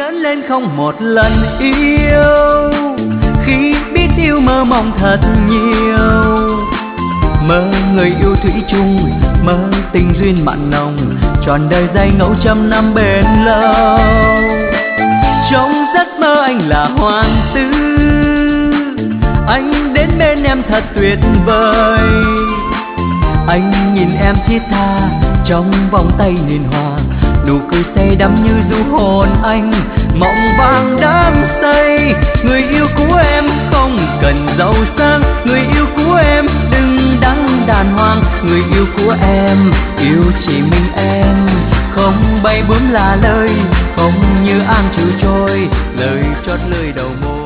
lớn lên không một lần yêu, khi biết yêu mơ mộng thật nhiều. Mơ người yêu thủy chung, mơ tình duyên mặn nồng, trọn đời dây ngẫu trăm năm bền lâu. Trong giấc mơ anh là hoàng tử, anh đến bên em thật tuyệt vời. Anh nhìn em thiết tha trong vòng tay hiền hòa, nụ cười say đắm như du hồn anh mộng vàng đắm say. Người yêu của em không cần giàu sang, người yêu của em đừng đắn đàng hoàng. Người yêu của em yêu chỉ mình em, không bay bướm là lời, không như an trừ trôi lời chót lời đầu môi.